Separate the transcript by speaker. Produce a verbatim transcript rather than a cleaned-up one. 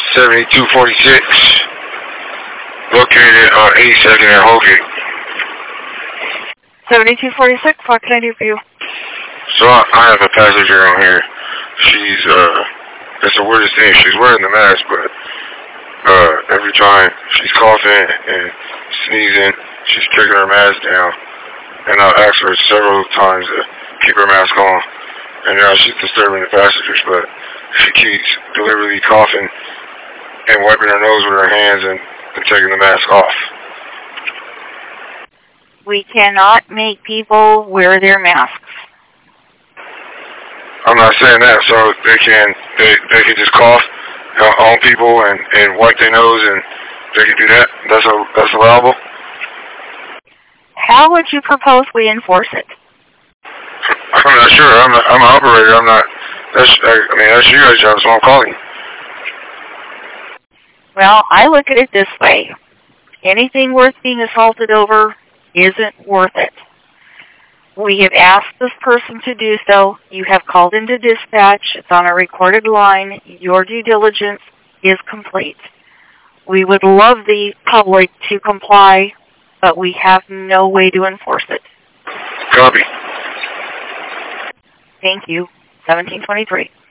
Speaker 1: seventy-two forty-six, located on eighty-second and Holgate.
Speaker 2: seventy-two forty-six, what can I do for you?
Speaker 1: So I, I have a passenger on here. She's, uh, it's the weirdest thing. She's wearing the mask, but, uh, every time she's coughing and sneezing, she's taking her mask down. And I've asked her several times to keep her mask on. And now she's disturbing the passengers, but she keeps deliberately coughing and wiping her nose with her hands and, and taking the mask off.
Speaker 2: We cannot make people wear their masks.
Speaker 1: I'm not saying that, so they can they they can just cough on people and, and wipe their nose, and they can do that. That's a, that's allowable.
Speaker 2: How would you propose we enforce it?
Speaker 1: I'm not sure. I'm a, I'm an operator. I'm not. That's I, I mean that's you guys' job, so I'm calling.
Speaker 2: Well, I look at it this way: anything worth being assaulted over isn't worth it. We have asked this person to do so. You have called into dispatch. It's on a recorded line. Your due diligence is complete. We would love the public to comply, but we have no way to enforce it.
Speaker 1: Copy.
Speaker 2: Thank you. seventeen twenty-three.